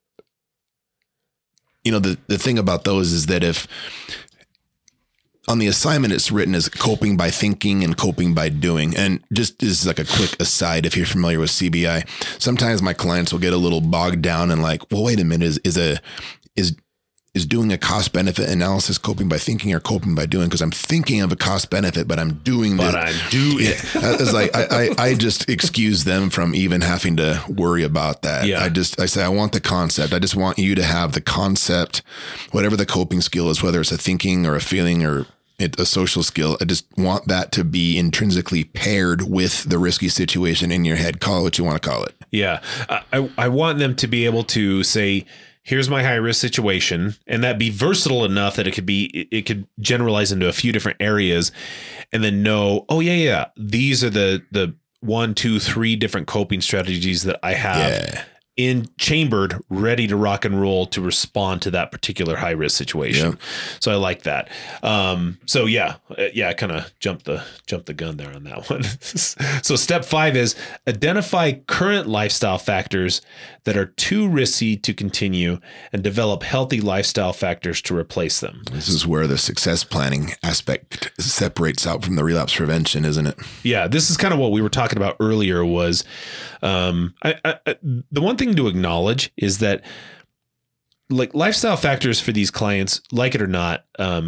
thing about those is that if on the assignment, it's written as coping by thinking and coping by doing. And just as like a quick aside, if you're familiar with CBI, sometimes my clients will get a little bogged down and like, well, wait a minute, is doing a cost benefit analysis coping by thinking or coping by doing? Because I'm thinking of a cost benefit, but I'm doing It's like, I just excuse them from even having to worry about that. Yeah. I say, I want the concept. I just want you to have the concept, whatever the coping skill is, whether it's a thinking or a feeling or a social skill. I just want that to be intrinsically paired with the risky situation in your head. Call it what you want to call it. Yeah. I want them to be able to say, here's my high risk situation, and that be versatile enough that it could generalize into a few different areas, and then know, oh yeah, these are the 1, 2, 3 different coping strategies that I have in chambered, ready to rock and roll to respond to that particular high risk situation. Yep. So I like that. I kind of jumped the gun there on that one. So step 5 is identify current lifestyle factors that are too risky to continue and develop healthy lifestyle factors to replace them. This is where the success planning aspect separates out from the relapse prevention, isn't it? Yeah. This is kind of what we were talking about earlier was, the one thing to acknowledge is that like lifestyle factors for these clients, like it or not,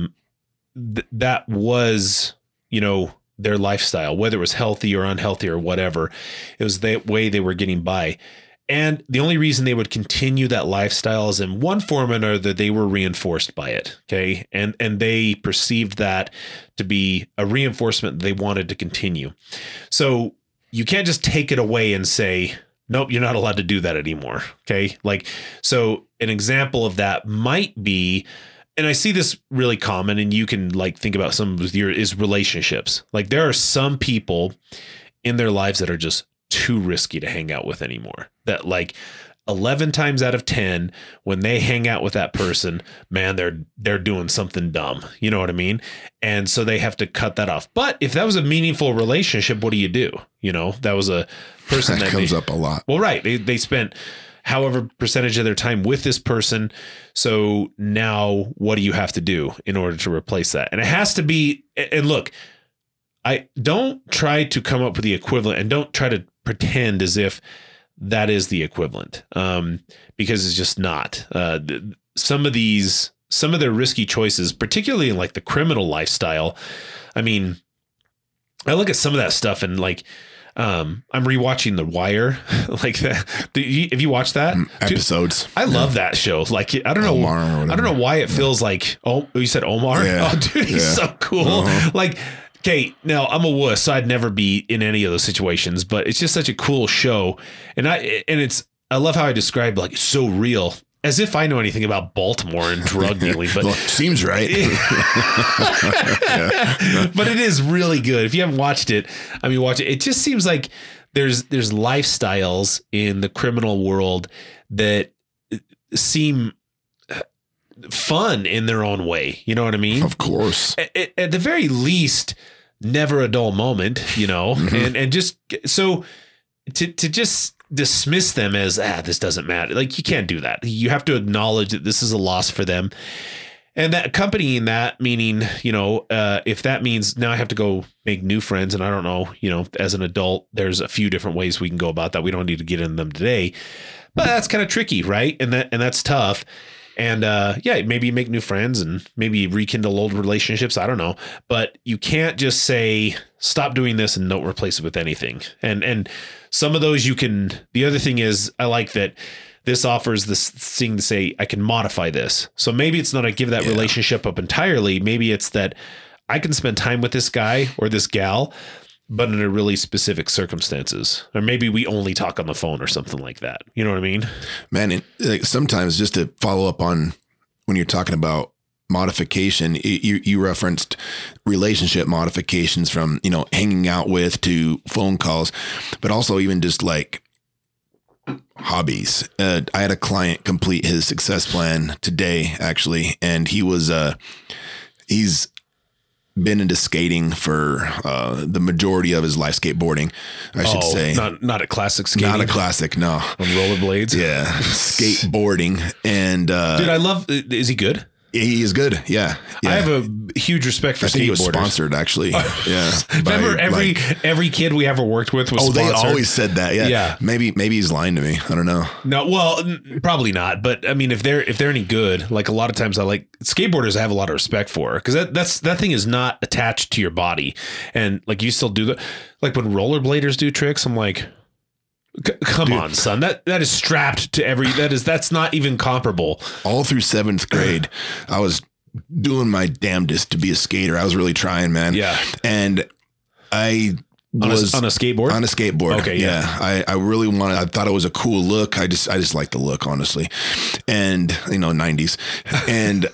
that was, their lifestyle, whether it was healthy or unhealthy or whatever, it was the way they were getting by. And the only reason they would continue that lifestyle is in one form or another, they were reinforced by it. Okay. And they perceived that to be a reinforcement they wanted to continue. So you can't just take it away and say, nope, you're not allowed to do that anymore. Okay. So an example of that might be, and I see this really common, and you can think about some with is relationships. Like there are some people in their lives that are just too risky to hang out with anymore. That 11 times out of 10, when they hang out with that person, man, they're doing something dumb. You know what I mean? And so they have to cut that off. But if that was a meaningful relationship, what do you do? That was a person that comes up a lot. Well, right. They spent however percentage of their time with this person. So now what do you have to do in order to replace that? And it has to be, and look, I don't try to come up with the equivalent, and don't try to pretend as if that is the equivalent, because it's just not. Some of their risky choices, particularly in the criminal lifestyle. I mean, I look at some of that stuff and I'm rewatching The Wire, that. Have you watched that episodes? I love that show. I don't know. I don't know why it feels like. Oh, you said Omar? Yeah. Oh, dude, he's so cool. Uh-huh. Okay, now I'm a wuss, so I'd never be in any of those situations, but it's just such a cool show. And I love how I describe it's so real, as if I know anything about Baltimore and drug dealing, but well, seems right. But it is really good. If you haven't watched it, watch it. It just seems like there's lifestyles in the criminal world that seem fun in their own way. You know what I mean? Of course. At the very least, never a dull moment, mm-hmm. and just so to just dismiss them as, this doesn't matter. You can't do that. You have to acknowledge that this is a loss for them. And that accompanying that, meaning, if that means now I have to go make new friends, and I don't know, as an adult, there's a few different ways we can go about that. We don't need to get into them today, but that's kind of tricky, right? And that's tough. And maybe make new friends and maybe rekindle old relationships. I don't know, but you can't just say stop doing this and don't replace it with anything. And some of those you can. The other thing is, I like that this offers this thing to say, I can modify this. So maybe it's not I give that relationship up entirely. Maybe it's that I can spend time with this guy or this gal, but in a really specific circumstances. Or maybe we only talk on the phone or something like that. You know what I mean? Man, sometimes just to follow up on when you're talking about modification, you referenced relationship modifications from, hanging out with to phone calls, but also even just like hobbies. I had a client complete his success plan today, actually, and he's been into skating for the majority of his life, skateboarding, I should say. Not a classic skating. Not a classic, no. On rollerblades. Yeah, skateboarding. And dude, I love. Is he good? He is good. Yeah. I have a huge respect for skateboarders. He was sponsored, actually. Yeah. Remember every kid we ever worked with was sponsored. They always said that. Yeah. Yeah. Maybe he's lying to me. I don't know. No, well, probably not. But I mean, if they're any good, like a lot of times I like skateboarders I have a lot of respect for, because that thing is not attached to your body. And like you still do that. Like when rollerbladers do tricks, I'm like, come on, son. That is strapped to that's not even comparable. All through 7th grade, I was doing my damnedest to be a skater. I was really trying, man. Yeah. And I was on a skateboard. On a skateboard. Okay. Yeah. I really wanted. I thought it was a cool look. I just liked the look, honestly. And 90s. And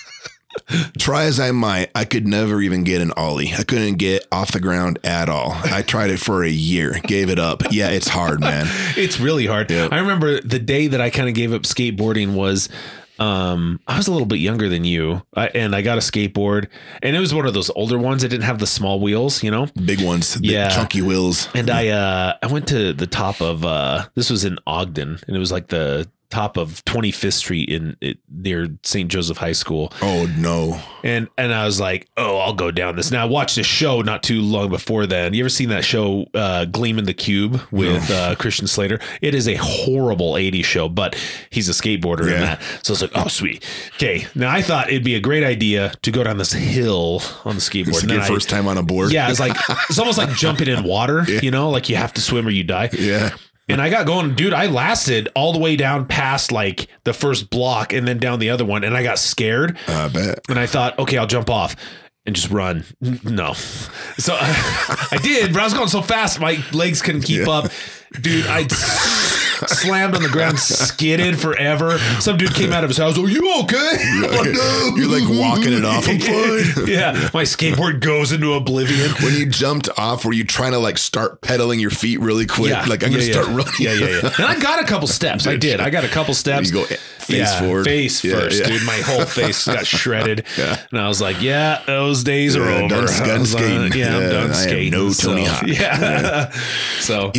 try as I might, I could never even get an ollie. I couldn't get off the ground at all. I tried it for a year, gave it up. Yeah, it's hard, man. It's really hard. Yep. I remember the day that I kind of gave up skateboarding was I was a little bit younger than you, and I got a skateboard, and it was one of those older ones that didn't have the small wheels, big ones, big chunky wheels. And I went to the top of this was in Ogden, and it was like the top of 25th Street near St. Joseph High School. Oh no. And I was like, I'll go down this. Now I watched a show not too long before then. You ever seen that show, Gleam in the Cube with Christian Slater? It is a horrible 80s show, but he's a skateboarder in that. So it's like, oh sweet. Okay. Now I thought it'd be a great idea to go down this hill on the skateboard. It's like your first time on a board. Yeah. It's almost like jumping in water, like you have to swim or you die. Yeah. And I got going, dude, I lasted all the way down past like the first block and then down the other one. And I got scared. I bet. And I thought, okay, I'll jump off and just run. No. So I did, but I was going so fast, my legs couldn't keep up. Dude, I slammed on the ground, skidded forever. Some dude came out of his house. Are you okay? You're like walking it off. I'm fine. Yeah. My skateboard goes into oblivion. When you jumped off, were you trying to like start pedaling your feet really quick? Yeah. Like I'm going to start running. Yeah. And I got a couple steps. I did. I got a couple steps. You go face forward. Face first, dude. My whole face got shredded. And I was like, those days are over. Done skating. I'm done skating. No Tony Hawk. Yeah. So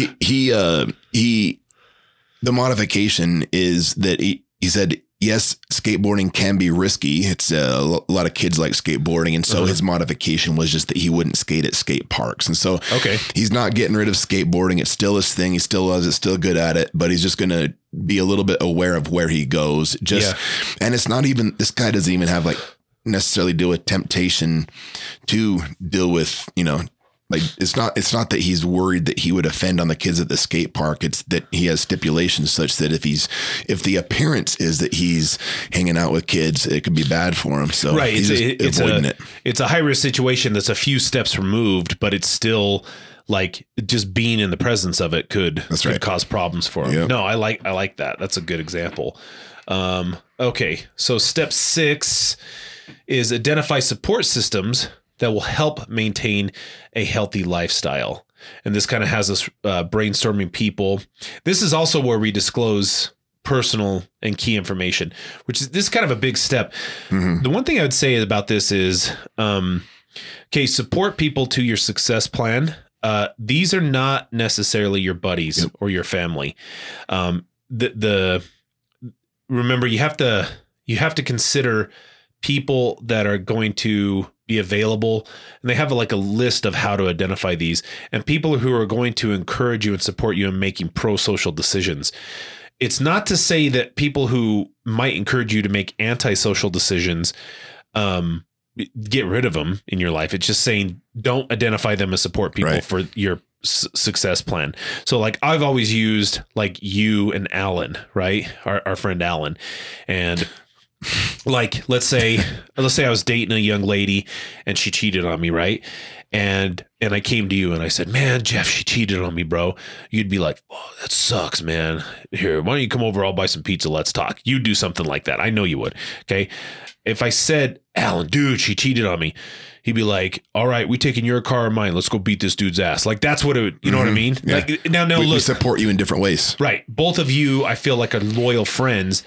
the modification is that he said, yes, skateboarding can be risky. It's a lot of kids like skateboarding. And so his modification was just that he wouldn't skate at skate parks. And so he's not getting rid of skateboarding. It's still his thing. He still loves it, still good at it, but he's just going to be a little bit aware of where he goes. And it's not even, this guy doesn't even have like necessarily deal with temptation to deal with, like it's not that he's worried that he would offend on the kids at the skate park. It's that he has stipulations such that if the appearance is that he's hanging out with kids, it could be bad for him. So he's avoiding it. It's a high risk situation that's a few steps removed, but it's still like just being in the presence of it could cause problems for him. Yep. No, I like that. That's a good example. Okay. So step 6 is identify support systems that will help maintain a healthy lifestyle. And this kind of has us brainstorming people. This is also where we disclose personal and key information, which is this kind of a big step. Mm-hmm. The one thing I would say about this is, support people to your success plan. These are not necessarily your buddies or your family. Remember, you have to consider people that are going to be available, and they have like a list of how to identify these, and people who are going to encourage you and support you in making pro-social decisions. It's not to say that people who might encourage you to make anti-social decisions, get rid of them in your life. It's just saying don't identify them as support people for your success plan. So like I've always used like you and Alan, right? Our friend Alan. And like, let's say I was dating a young lady and she cheated on me, right? And I came to you and I said, man, Jeff, she cheated on me, bro. You'd be like, oh, that sucks, man. Here, why don't you come over? I'll buy some pizza. Let's talk. You do something like that. I know you would. Okay. If I said, Alan, dude, she cheated on me, he'd be like, all right, we taking your car or mine. Let's go beat this dude's ass. Like, that's what it would, you know what I mean? Yeah. Like now look, we support you in different ways. Right. Both of you, I feel like, are loyal friends.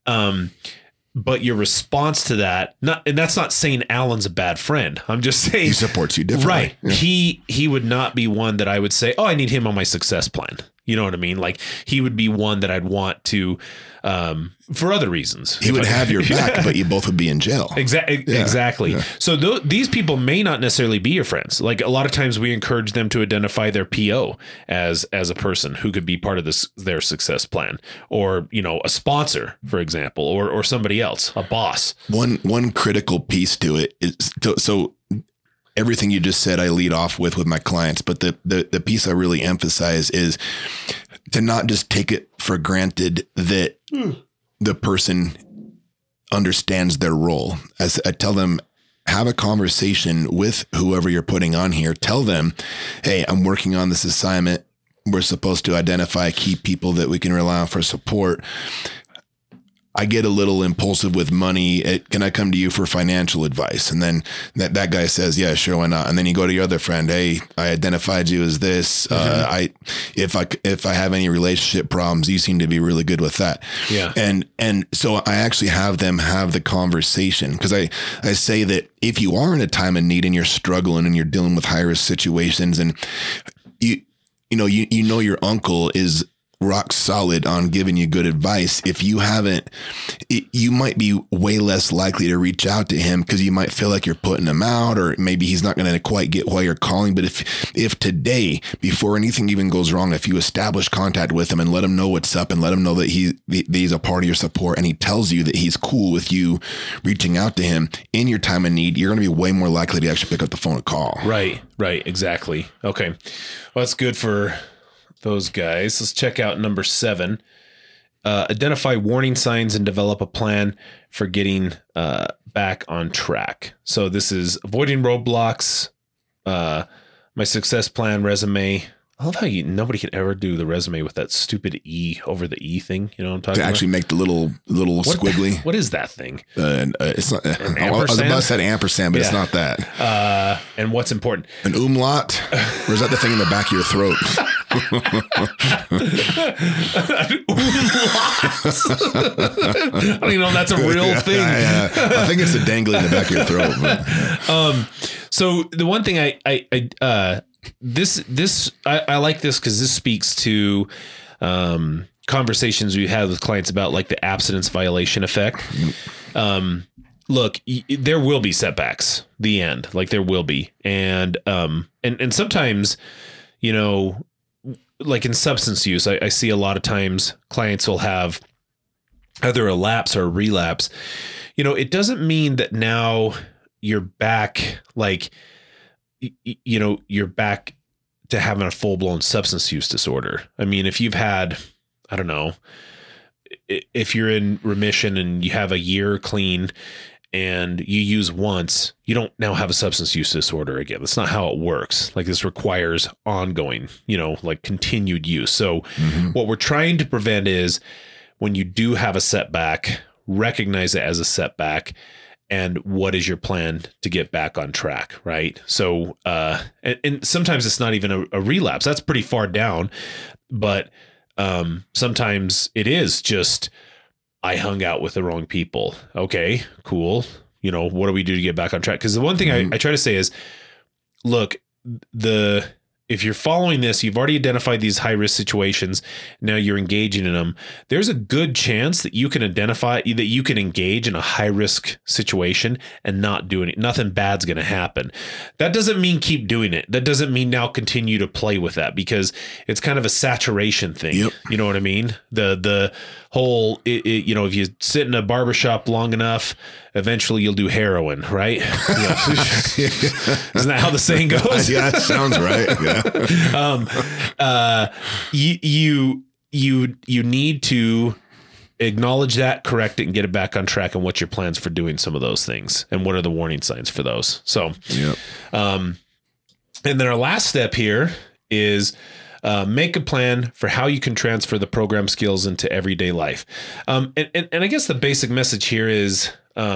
But your response to that, and that's not saying Alan's a bad friend. I'm just saying he supports you differently. Right. Yeah. He would not be one that I would say, oh, I need him on my success plan. You know what I mean? Like he would be one that I'd want to, for other reasons. He would have your back, but you both would be in jail. Exactly. Yeah. So these people may not necessarily be your friends. Like a lot of times we encourage them to identify their PO as a person who could be part of their success plan, or, you know, a sponsor, for example, or somebody else, a boss. One critical piece to it is so everything you just said, I lead off with my clients, but the piece I really emphasize is to not just take it for granted that the person understands their role. As I tell them, have a conversation with whoever you're putting on here. Tell them, hey, I'm working on this assignment. We're supposed to identify key people that we can rely on for support. I get a little impulsive with money. Can I come to you for financial advice? And then that guy says, yeah, sure, why not? And then you go to your other friend. Hey, I identified you as this. If I have any relationship problems, you seem to be really good with that. Yeah. And so I actually have them have the conversation, because I say that if you are in a time of need and you're struggling and you're dealing with high risk situations, and you know your uncle is rock solid on giving you good advice. If you haven't, you might be way less likely to reach out to him because you might feel like you're putting him out, or maybe he's not going to quite get why you're calling. But if today, before anything even goes wrong, if you establish contact with him and let him know what's up and let him know that he's a part of your support, and he tells you that he's cool with you reaching out to him in your time of need, you're going to be way more likely to actually pick up the phone and call. Right. Exactly. Okay. Well, that's good for those guys. Let's check out number 7. Identify warning signs and develop a plan for getting back on track. So this is avoiding roadblocks, my success plan, resume. I love how nobody could ever do the resume with that stupid E over the E thing. You know what I'm talking about? To actually make the little squiggly. What is that thing? It's not. I was about to say ampersand, but it's not that. And what's important? An umlaut? Or is that the thing in the back of your throat? I don't even know if that's a real thing. I think it's a dangly in the back of your throat. But. So the one thing I like this because this speaks to conversations we've had with clients about like the abstinence violation effect. Look, there will be setbacks. The end, like there will be, and sometimes, you know, like in substance use, I see a lot of times clients will have either a lapse or a relapse. You know, it doesn't mean that now you're back, like, you know, you're back to having a full-blown substance use disorder. I mean, if you've had, I don't know, if you're in remission and you have a year clean and you use once, you don't now have a substance use disorder again. That's not how it works. Like this requires ongoing, you know, like continued use. So what we're trying to prevent is when you do have a setback, recognize it as a setback. And what is your plan to get back on track, right? So, and sometimes it's not even a relapse. That's pretty far down. But sometimes it is just, I hung out with the wrong people. Okay, cool. You know, what do we do to get back on track? Because the one thing I try to say is, look, if if you're following this, you've already identified these high risk situations. Now you're engaging in them. There's a good chance that you can identify that you can engage in a high risk situation and not do it. Nothing bad's going to happen. That doesn't mean keep doing it. That doesn't mean now continue to play with that, because it's kind of a saturation thing. Yep. You know what I mean? The whole, you know, if you sit in a barbershop long enough, eventually you'll do heroin, right? Isn't that how the saying goes? Yeah, that sounds right. Yeah. You need to acknowledge that, correct it, and get it back on track. And what's your plans for doing some of those things, and what are the warning signs for those? So, yep. And then our last step here is make a plan for how you can transfer the program skills into everyday life. And I guess the basic message here is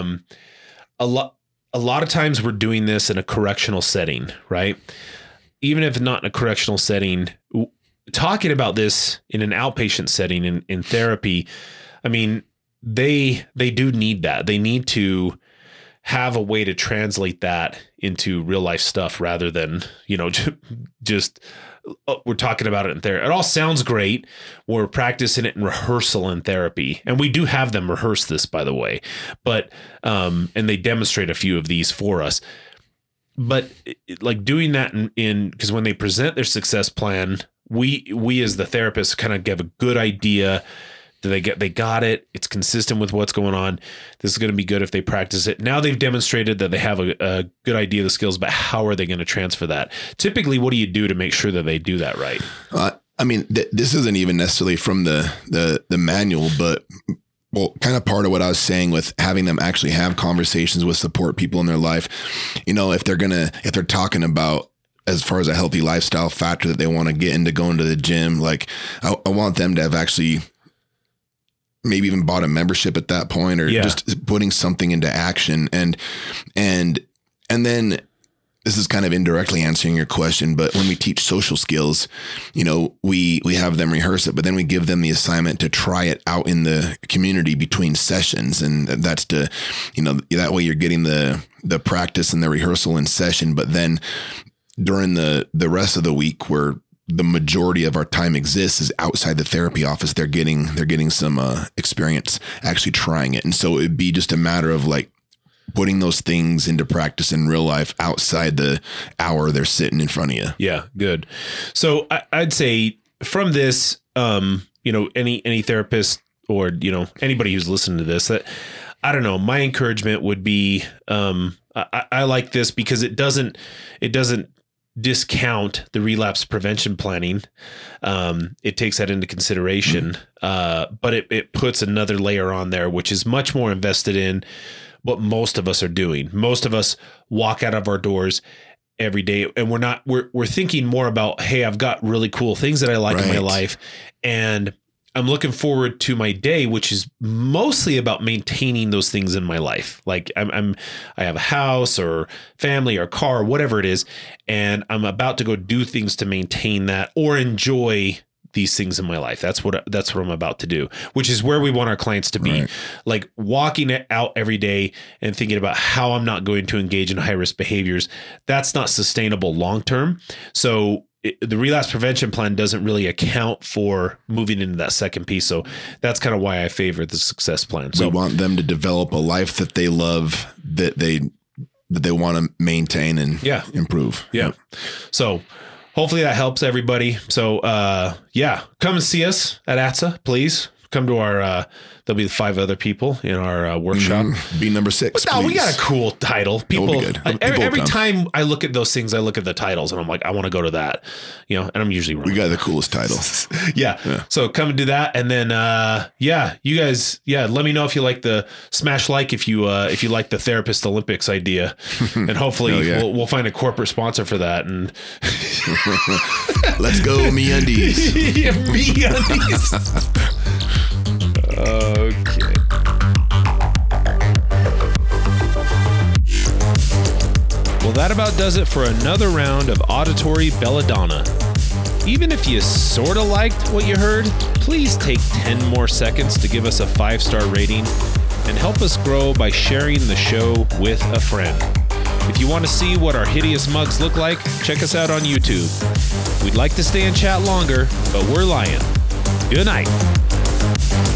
a lot of times we're doing this in a correctional setting, right? Even if not in a correctional setting, talking about this in an outpatient setting in therapy, I mean, they do need that. They need to have a way to translate that into real life stuff rather than, you know, just we're talking about it in therapy. It all sounds great. We're practicing it in rehearsal in therapy. And we do have them rehearse this, by the way, but, and they demonstrate a few of these for us, but like doing that because when they present their success plan, we as the therapist kind of give a good idea. They got it. It's consistent with what's going on. This is going to be good if they practice it. Now they've demonstrated that they have a good idea of the skills, but how are they going to transfer that? Typically, what do you do to make sure that they do that right? I mean, this isn't even necessarily from the manual, but well, kind of part of what I was saying with having them actually have conversations with support people in their life. You know, if they're talking about, as far as a healthy lifestyle factor that they want to get into going to the gym, like I want them to have actually maybe even bought a membership at that point, or just putting something into action. And then this is kind of indirectly answering your question, but when we teach social skills, you know, we have them rehearse it, but then we give them the assignment to try it out in the community between sessions. And that's to, you know, that way you're getting the practice and the rehearsal in session, but then during the rest of the week where the majority of our time exists is outside the therapy office, they're getting some experience actually trying it. And so it'd be just a matter of like putting those things into practice in real life outside the hour they're sitting in front of you. Yeah, good. So I'd say from this, you know, any therapist or, you know, anybody who's listening to this, that I don't know, my encouragement would be, I like this because it doesn't discount the relapse prevention planning. It takes that into consideration, but it puts another layer on there, which is much more invested in what most of us are doing. Most of us walk out of our doors every day and we're thinking more about, hey, I've got really cool things that I like in my life, and I'm looking forward to my day, which is mostly about maintaining those things in my life. Like I have a house or family or car, whatever it is, and I'm about to go do things to maintain that or enjoy these things in my life. That's what I'm about to do, which is where we want our clients to be. Right. Like walking it out every day and thinking about how I'm not going to engage in high risk behaviors. That's not sustainable long term. So the relapse prevention plan doesn't really account for moving into that second piece. So that's kind of why I favor the success plan. So we want them to develop a life that they love, that they want to maintain and improve. Yeah. So hopefully that helps everybody. So come and see us at ATSA, please. Come to our, there'll be 5 other people in our workshop. Be number 6. No, we got a cool title. People, every time I look at those things, I look at the titles and I'm like, I want to go to that, you know, and I'm usually wrong. We got the coolest titles. Yeah. So come and do that. And then, you guys, let me know if you like the smash like, if you like the Therapist Olympics idea, and hopefully we'll find a corporate sponsor for that. And let's go MeUndies. MeUndies. Okay. Well, that about does it for another round of Auditory Belladonna. Even if you sort of liked what you heard, please take 10 more seconds to give us a 5-star rating and help us grow by sharing the show with a friend. If you want to see what our hideous mugs look like, check us out on YouTube. We'd like to stay and chat longer, but we're lying. Good night.